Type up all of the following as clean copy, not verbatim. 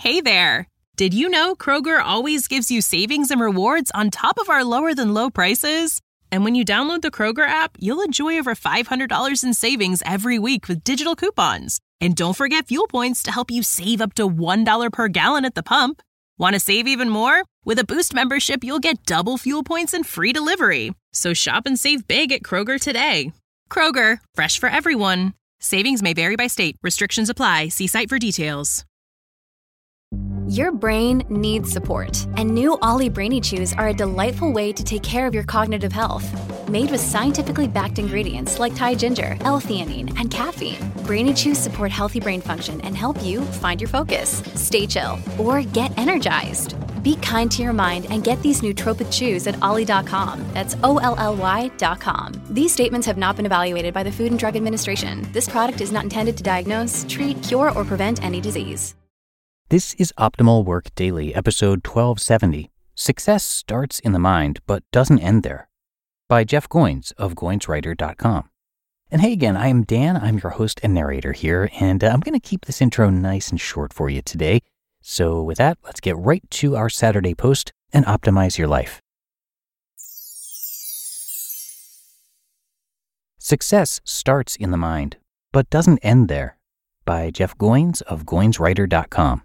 Hey there! Did you know Kroger always gives you savings and rewards on top of our lower-than-low prices? And when you download the Kroger app, you'll enjoy over $500 in savings every week with digital coupons. And don't forget fuel points to help you save up to $1 per gallon at the pump. Want to save even more? With a Boost membership, you'll get double fuel points and free delivery. So shop and save big at Kroger today. Kroger, fresh for everyone. Savings may vary by state. Restrictions apply. See site for details. Your brain needs support, and new Ollie Brainy Chews are a delightful way to take care of your cognitive health. Made with scientifically backed ingredients like Thai ginger, L-theanine, and caffeine, Brainy Chews support healthy brain function and help you find your focus, stay chill, or get energized. Be kind to your mind and get these nootropic chews at ollie.com. That's OLLY.com. These statements have not been evaluated by the Food and Drug Administration. This product is not intended to diagnose, treat, cure, or prevent any disease. This is Optimal Work Daily, episode 1270. Success starts in the mind, but doesn't end there. By Jeff Goins of GoinsWriter.com. And hey again, I am Dan. I'm your host and narrator here, and I'm going to keep this intro nice and short for you today. So with that, let's get right to our Saturday post and optimize your life. Success starts in the mind, but doesn't end there. By Jeff Goins of GoinsWriter.com.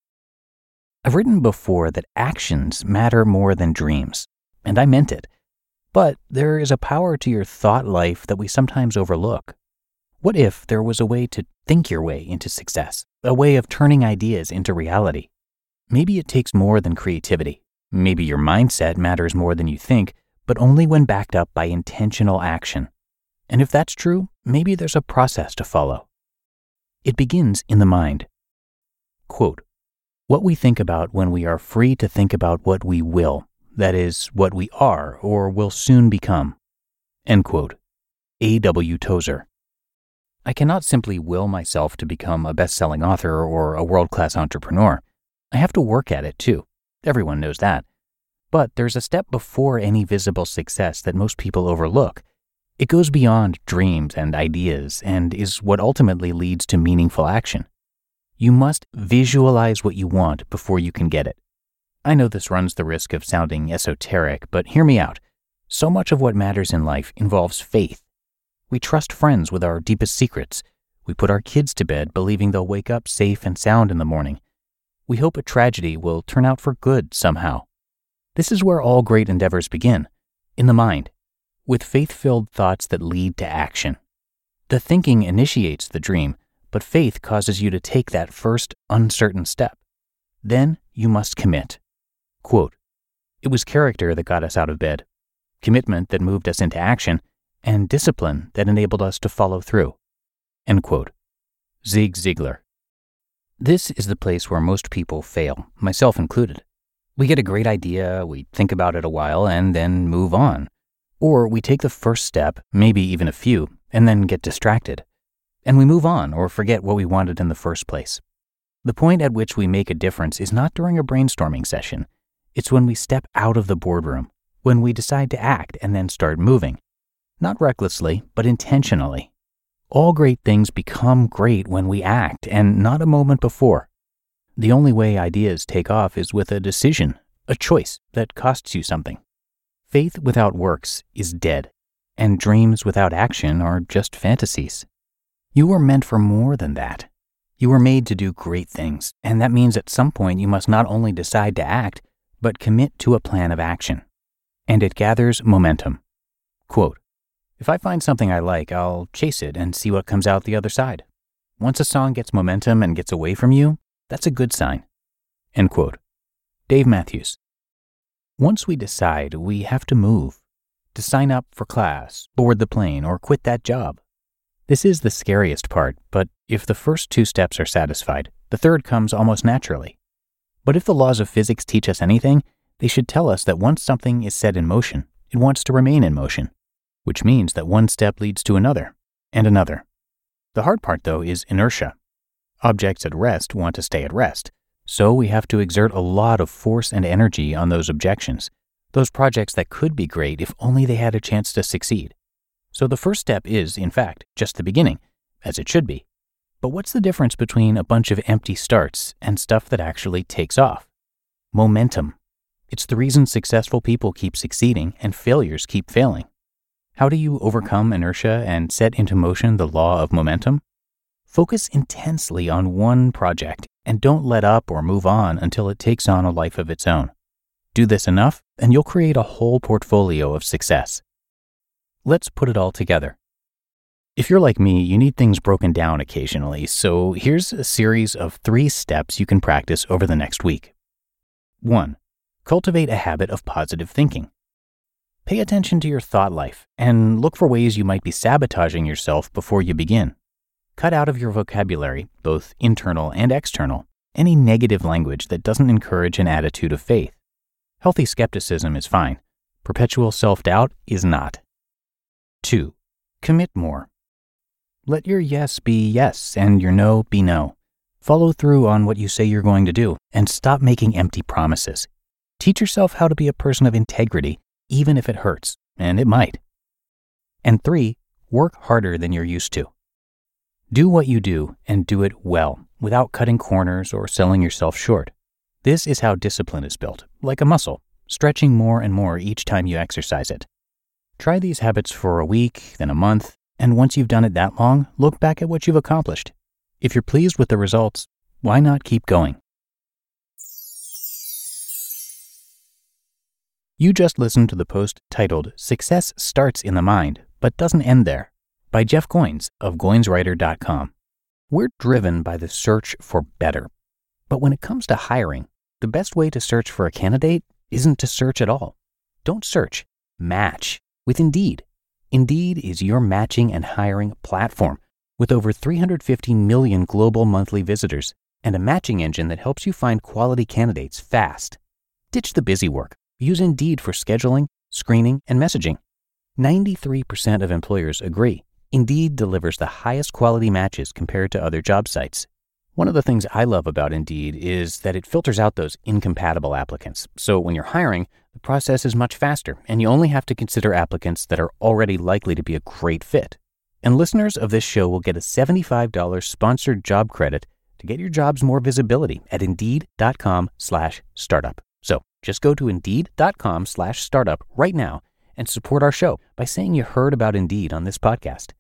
I've written before that actions matter more than dreams, and I meant it. But there is a power to your thought life that we sometimes overlook. What if there was a way to think your way into success, a way of turning ideas into reality? Maybe it takes more than creativity. Maybe your mindset matters more than you think, but only when backed up by intentional action. And if that's true, maybe there's a process to follow. It begins in the mind. Quote, "What we think about when we are free to think about what we will, that is, what we are or will soon become." End quote. A.W. Tozer. I cannot simply will myself to become a best-selling author or a world-class entrepreneur. I have to work at it too. Everyone knows that. But there's a step before any visible success that most people overlook. It goes beyond dreams and ideas and is what ultimately leads to meaningful action. You must visualize what you want before you can get it. I know this runs the risk of sounding esoteric, but hear me out. So much of what matters in life involves faith. We trust friends with our deepest secrets. We put our kids to bed believing they'll wake up safe and sound in the morning. We hope a tragedy will turn out for good somehow. This is where all great endeavors begin, in the mind, with faith-filled thoughts that lead to action. The thinking initiates the dream, but faith causes you to take that first uncertain step. Then you must commit. Quote, "It was character that got us out of bed, commitment that moved us into action, and discipline that enabled us to follow through." End quote. Zig Ziglar. This is the place where most people fail, myself included. We get a great idea, we think about it a while, and then move on. Or we take the first step, maybe even a few, and then get distracted. And we move on or forget what we wanted in the first place. The point at which we make a difference is not during a brainstorming session. It's when we step out of the boardroom, when we decide to act and then start moving. Not recklessly, but intentionally. All great things become great when we act and not a moment before. The only way ideas take off is with a decision, a choice that costs you something. Faith without works is dead, and dreams without action are just fantasies. You were meant for more than that. You were made to do great things, and that means at some point you must not only decide to act, but commit to a plan of action. And it gathers momentum. Quote, "If I find something I like, I'll chase it and see what comes out the other side. Once a song gets momentum and gets away from you, that's a good sign." End quote. Dave Matthews. Once we decide, we have to move. To sign up for class, board the plane, or quit that job. This is the scariest part, but if the first two steps are satisfied, the third comes almost naturally. But if the laws of physics teach us anything, they should tell us that once something is set in motion, it wants to remain in motion, which means that one step leads to another, and another. The hard part, though, is inertia. Objects at rest want to stay at rest, so we have to exert a lot of force and energy on those objections, those projects that could be great if only they had a chance to succeed. So the first step is, in fact, just the beginning, as it should be. But what's the difference between a bunch of empty starts and stuff that actually takes off? Momentum. It's the reason successful people keep succeeding and failures keep failing. How do you overcome inertia and set into motion the law of momentum? Focus intensely on one project and don't let up or move on until it takes on a life of its own. Do this enough, and you'll create a whole portfolio of success. Let's put it all together. If you're like me, you need things broken down occasionally, so here's a series of 3 steps you can practice over the next week. 1. Cultivate a habit of positive thinking. Pay attention to your thought life and look for ways you might be sabotaging yourself before you begin. Cut out of your vocabulary, both internal and external, any negative language that doesn't encourage an attitude of faith. Healthy skepticism is fine. Perpetual self-doubt is not. 2. Commit more. Let your yes be yes and your no be no. Follow through on what you say you're going to do and stop making empty promises. Teach yourself how to be a person of integrity, even if it hurts, and it might. And 3, work harder than you're used to. Do what you do and do it well, without cutting corners or selling yourself short. This is how discipline is built, like a muscle, stretching more and more each time you exercise it. Try these habits for a week, then a month, and once you've done it that long, look back at what you've accomplished. If you're pleased with the results, why not keep going? You just listened to the post titled Success Starts in the Mind, but Doesn't End There, by Jeff Goins of GoinsWriter.com. We're driven by the search for better. But when it comes to hiring, the best way to search for a candidate isn't to search at all. Don't search, match with Indeed. Indeed is your matching and hiring platform with over 350 million global monthly visitors and a matching engine that helps you find quality candidates fast. Ditch the busy work. Use Indeed for scheduling, screening, and messaging. 93% of employers agree Indeed delivers the highest quality matches compared to other job sites. One of the things I love about Indeed is that it filters out those incompatible applicants. So when you're hiring, the process is much faster, and you only have to consider applicants that are already likely to be a great fit. And listeners of this show will get a $75 sponsored job credit to get your jobs more visibility at Indeed.com/startup. So just go to Indeed.com/startup right now and support our show by saying you heard about Indeed on this podcast.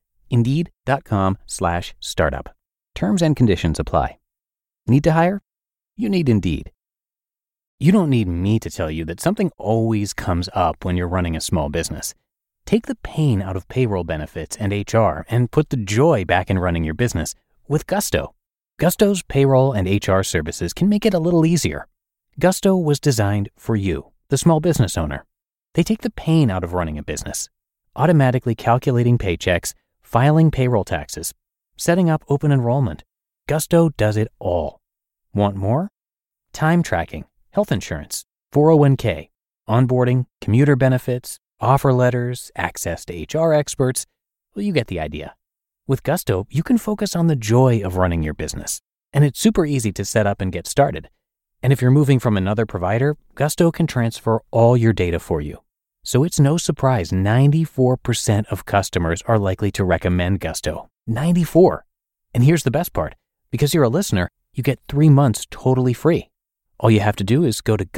Indeed.com/startup. Terms and conditions apply. Need to hire? You need Indeed. You don't need me to tell you that something always comes up when you're running a small business. Take the pain out of payroll benefits and HR and put the joy back in running your business with Gusto. Gusto's payroll and HR services can make it a little easier. Gusto was designed for you, the small business owner. They take the pain out of running a business, automatically calculating paychecks, filing payroll taxes, setting up open enrollment. Gusto does it all. Want more? Time tracking, health insurance, 401k, onboarding, commuter benefits, offer letters, access to HR experts. Well, you get the idea. With Gusto, you can focus on the joy of running your business, and it's super easy to set up and get started. And if you're moving from another provider, Gusto can transfer all your data for you. So it's no surprise 94% of customers are likely to recommend Gusto. 94. And here's the best part. Because you're a listener, you get 3 months totally free. All you have to do is go to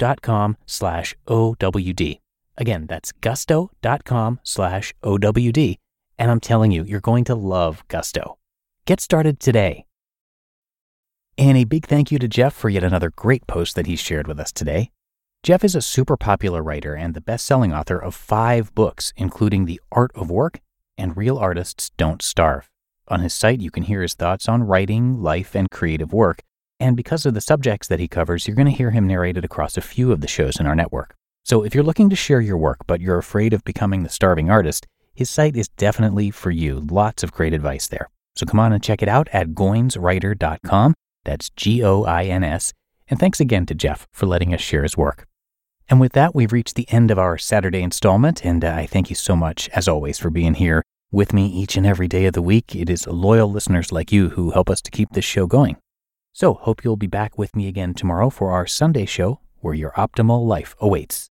gusto.com/OWD. Again, that's gusto.com/OWD. And I'm telling you, you're going to love Gusto. Get started today. And a big thank you to Jeff for yet another great post that he shared with us today. Jeff is a super popular writer and the best-selling author of 5 books, including The Art of Work and Real Artists Don't Starve. On his site, you can hear his thoughts on writing, life, and creative work. And because of the subjects that he covers, you're going to hear him narrated across a few of the shows in our network. So if you're looking to share your work, but you're afraid of becoming the starving artist, his site is definitely for you. Lots of great advice there. So come on and check it out at GoinsWriter.com. That's GOINS. And thanks again to Jeff for letting us share his work. And with that, we've reached the end of our Saturday installment, and I thank you so much, as always, for being here with me each and every day of the week. It is loyal listeners like you who help us to keep this show going. So, hope you'll be back with me again tomorrow for our Sunday show, where your optimal life awaits.